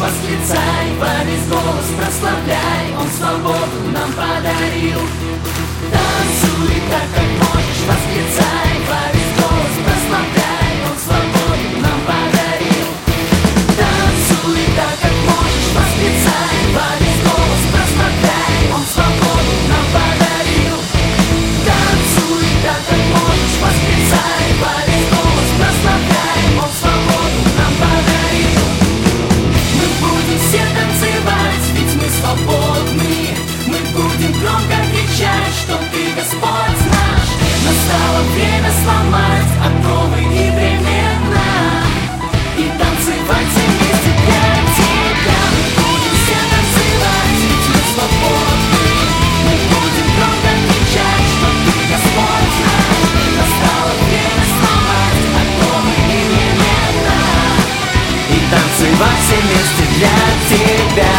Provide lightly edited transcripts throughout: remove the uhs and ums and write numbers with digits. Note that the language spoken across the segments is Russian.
восклицай, во весь голос прославляй, Он свободу нам подарил. Танцуй так, как можешь, восклицай, во весь голос прославляй, Он свободу нам подарил. Танцуй так, как можешь, восклицай, во весь голос прославляй, Он свободу нам подарил. Танцуй так, как можешь, восклицай, во весь голос прославляй, Он свободу нам подарил. Мы будем все танцевать, ведь мы свободны. Мы будем громко кричать, что Ты Господь наш. Настало время сломать оковы и времена и танцевать все вместе для Тебя. Мы будем все танцевать, ведь мы свободны. Мы будем громко кричать, что Ты Господь наш. Настало время сломать оковы и времена и танцевать все вместе для Тебя.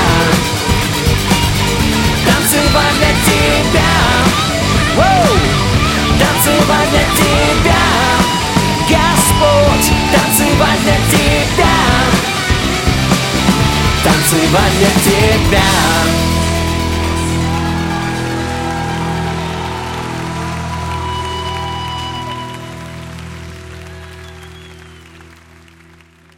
Танцевать для Тебя, танцевать для Тебя, Господь, танцевать для Тебя, танцевать для Тебя.